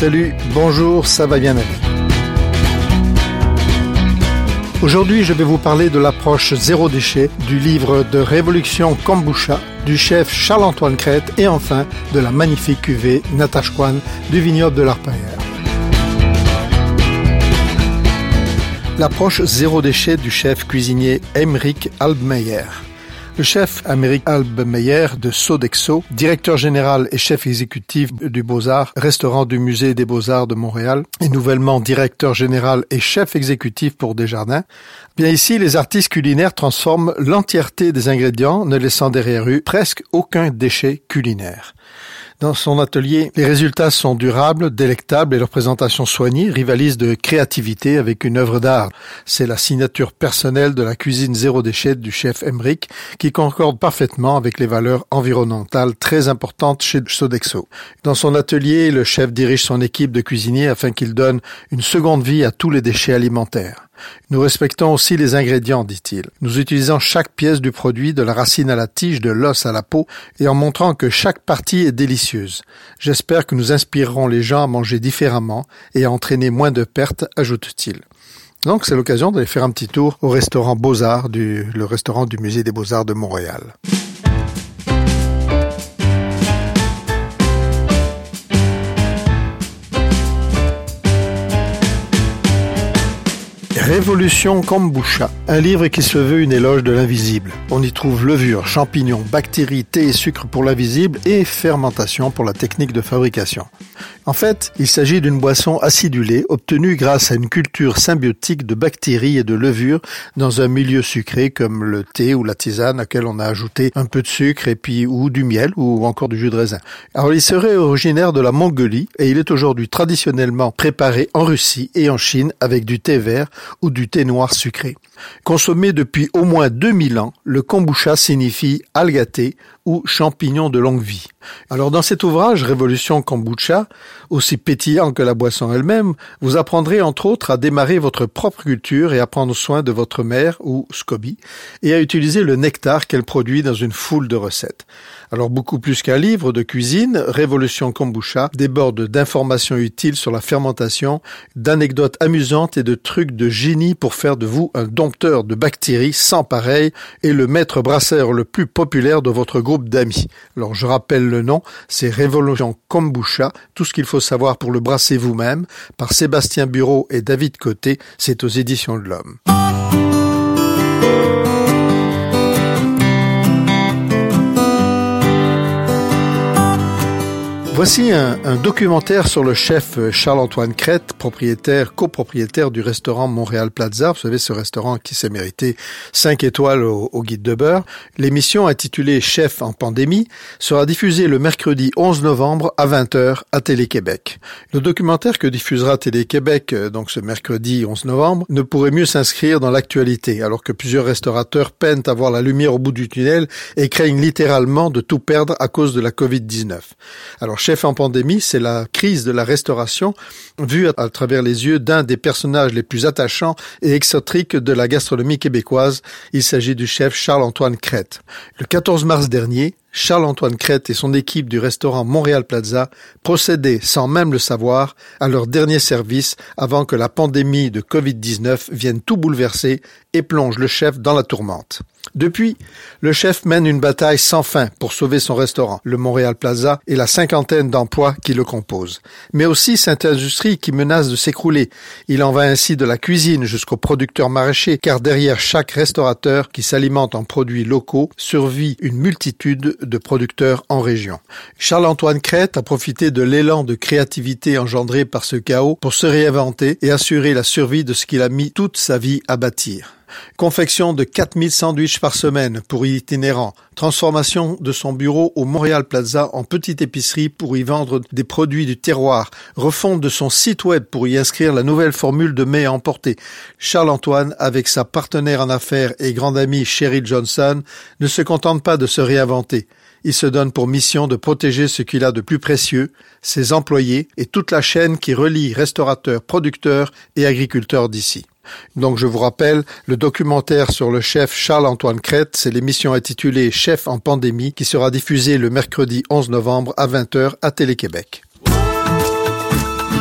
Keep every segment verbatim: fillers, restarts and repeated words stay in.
Salut, bonjour, ça va bien aller. Aujourd'hui, je vais vous parler de l'approche zéro déchet, du livre de Révolution Kombucha, du chef Charles-Antoine Crête et enfin de la magnifique cuvée Natashquan du vignoble de l'Arpaillère. L'approche zéro déchet du chef cuisinier Aymeric Albmeyer. Le chef Aymeric Albmeyer de Sodexo, directeur général et chef exécutif du Beaux-Arts, restaurant du Musée des Beaux-Arts de Montréal, et nouvellement directeur général et chef exécutif pour Desjardins. Bien ici, les artistes culinaires transforment l'entièreté des ingrédients, ne laissant derrière eux presque aucun déchet culinaire. Dans son atelier, les résultats sont durables, délectables et leur présentation soignée rivalise de créativité avec une œuvre d'art. C'est la signature personnelle de la cuisine zéro déchet du chef Aymeric qui concorde parfaitement avec les valeurs environnementales très importantes chez Sodexo. Dans son atelier, le chef dirige son équipe de cuisiniers afin qu'il donne une seconde vie à tous les déchets alimentaires. Nous respectons aussi les ingrédients, dit-il. Nous utilisons chaque pièce du produit, de la racine à la tige, de l'os à la peau, et en montrant que chaque partie est délicieuse. J'espère que nous inspirerons les gens à manger différemment et à entraîner moins de pertes, ajoute-t-il. Donc c'est l'occasion d'aller faire un petit tour au restaurant Beaux-Arts, du, le restaurant du Musée des Beaux-Arts de Montréal. Révolution Kombucha, un livre qui se veut une éloge de l'invisible. On y trouve levure, champignons, bactéries, thé et sucre pour l'invisible et fermentation pour la technique de fabrication. En fait, il s'agit d'une boisson acidulée obtenue grâce à une culture symbiotique de bactéries et de levures dans un milieu sucré comme le thé ou la tisane à laquelle on a ajouté un peu de sucre et puis ou du miel ou encore du jus de raisin. Alors il serait originaire de la Mongolie et il est aujourd'hui traditionnellement préparé en Russie et en Chine avec du thé vert ou du thé noir sucré. Consommé depuis au moins deux mille ans, le kombucha signifie algue à thé ou champignon de longue vie. Alors dans cet ouvrage, Révolution Kombucha, aussi pétillant que la boisson elle-même, vous apprendrez entre autres à démarrer votre propre culture et à prendre soin de votre mère ou SCOBY et à utiliser le nectar qu'elle produit dans une foule de recettes. Alors beaucoup plus qu'un livre de cuisine, Révolution Kombucha déborde d'informations utiles sur la fermentation, d'anecdotes amusantes et de trucs de génie pour faire de vous un dompteur de bactéries sans pareil et le maître brasseur le plus populaire de votre groupe d'amis. Alors je rappelle le nom, c'est Révolution Kombucha, tout ce qu'il faut savoir pour le brasser vous-même, par Sébastien Bureau et David Côté, c'est aux éditions de l'Homme. Voici un, un documentaire sur le chef Charles-Antoine Crête, propriétaire, copropriétaire du restaurant Montréal Plaza. Vous savez, ce restaurant qui s'est mérité cinq étoiles au, au Guide de beurre. L'émission intitulée Chef en pandémie sera diffusée le mercredi onze novembre à vingt heures à Télé-Québec. Le documentaire que diffusera Télé-Québec, donc ce mercredi onze novembre, ne pourrait mieux s'inscrire dans l'actualité, alors que plusieurs restaurateurs peinent à voir la lumière au bout du tunnel et craignent littéralement de tout perdre à cause de la covid dix-neuf. Alors, Chef en pandémie, c'est la crise de la restauration vue à, à travers les yeux d'un des personnages les plus attachants et excentriques de la gastronomie québécoise. Il s'agit du chef Charles-Antoine Crête. Le quatorze mars dernier, Charles-Antoine Crête et son équipe du restaurant Montréal Plaza procédaient, sans même le savoir, à leur dernier service avant que la pandémie de covid dix-neuf vienne tout bouleverser et plonge le chef dans la tourmente. Depuis, le chef mène une bataille sans fin pour sauver son restaurant, le Montréal Plaza et la cinquantaine d'emplois qui le composent. Mais aussi cette industrie qui menace de s'écrouler. Il en va ainsi de la cuisine jusqu'aux producteurs maraîchers, car derrière chaque restaurateur qui s'alimente en produits locaux survit une multitude de producteurs en région. Charles-Antoine Crête a profité de l'élan de créativité engendré par ce chaos pour se réinventer et assurer la survie de ce qu'il a mis toute sa vie à bâtir. Confection de quatre mille sandwichs par semaine pour itinérants. Transformation de son bureau au Montréal Plaza en petite épicerie pour y vendre des produits du terroir. Refonte de son site web pour y inscrire la nouvelle formule de mets à emporter. Charles-Antoine, avec sa partenaire en affaires et grande amie Cheryl Johnson, ne se contente pas de se réinventer. Il se donne pour mission de protéger ce qu'il a de plus précieux, ses employés et toute la chaîne qui relie restaurateurs, producteurs et agriculteurs d'ici. Donc je vous rappelle, le documentaire sur le chef Charles-Antoine Crête, c'est l'émission intitulée Chef en pandémie qui sera diffusée le mercredi onze novembre à vingt heures à Télé-Québec.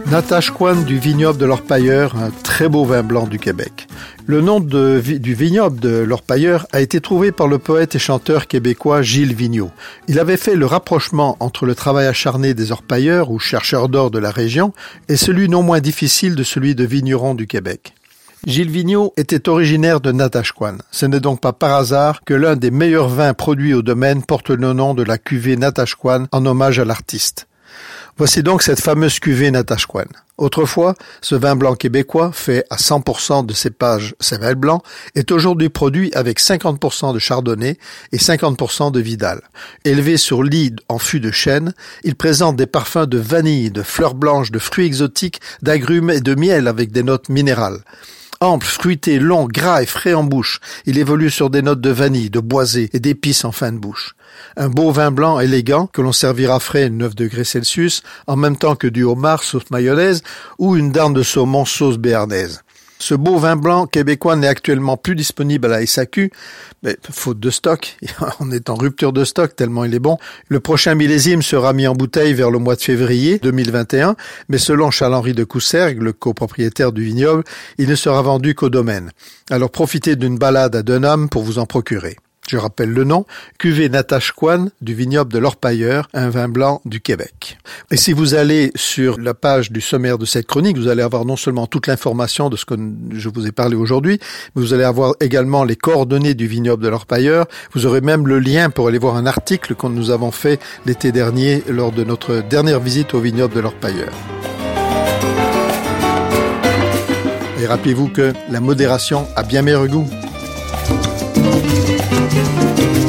Natashquan du vignoble de l'Orpailleur, un très beau vin blanc du Québec. Le nom de, du vignoble de l'Orpailleur a été trouvé par le poète et chanteur québécois Gilles Vigneault. Il avait fait le rapprochement entre le travail acharné des orpailleurs ou chercheurs d'or de la région et celui non moins difficile de celui de vignerons du Québec. Gilles Vigneault était originaire de Natashquan. Ce n'est donc pas par hasard que l'un des meilleurs vins produits au domaine porte le nom de la cuvée Natashquan en hommage à l'artiste. Voici donc cette fameuse cuvée Natashquan. Autrefois, ce vin blanc québécois, fait à cent pour cent de cépage Cével blanc, est aujourd'hui produit avec cinquante pour cent de chardonnay et cinquante pour cent de vidal. Élevé sur lit en fût de chêne, il présente des parfums de vanille, de fleurs blanches, de fruits exotiques, d'agrumes et de miel avec des notes minérales. Ample, fruité, long, gras et frais en bouche, il évolue sur des notes de vanille, de boisé et d'épices en fin de bouche. Un beau vin blanc élégant que l'on servira frais neuf degrés Celsius en même temps que du homard sauce mayonnaise ou une dinde de saumon sauce béarnaise. Ce beau vin blanc québécois n'est actuellement plus disponible à la S A Q, mais faute de stock, on est en rupture de stock tellement il est bon. Le prochain millésime sera mis en bouteille vers le mois de février deux mille vingt et un, mais selon Charles-Henri de Coussergues, le copropriétaire du vignoble, il ne sera vendu qu'au domaine. Alors profitez d'une balade à Dunham pour vous en procurer. Je rappelle le nom, cuvée Natashquan du vignoble de l'Orpailleur, un vin blanc du Québec. Et si vous allez sur la page du sommaire de cette chronique, vous allez avoir non seulement toute l'information de ce que je vous ai parlé aujourd'hui, mais vous allez avoir également les coordonnées du vignoble de l'Orpailleur. Vous aurez même le lien pour aller voir un article que nous avons fait l'été dernier lors de notre dernière visite au vignoble de l'Orpailleur. Et rappelez-vous que la modération a bien meilleur goût.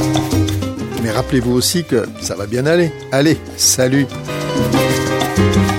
Mais rappelez-vous aussi que ça va bien aller. Allez, salut!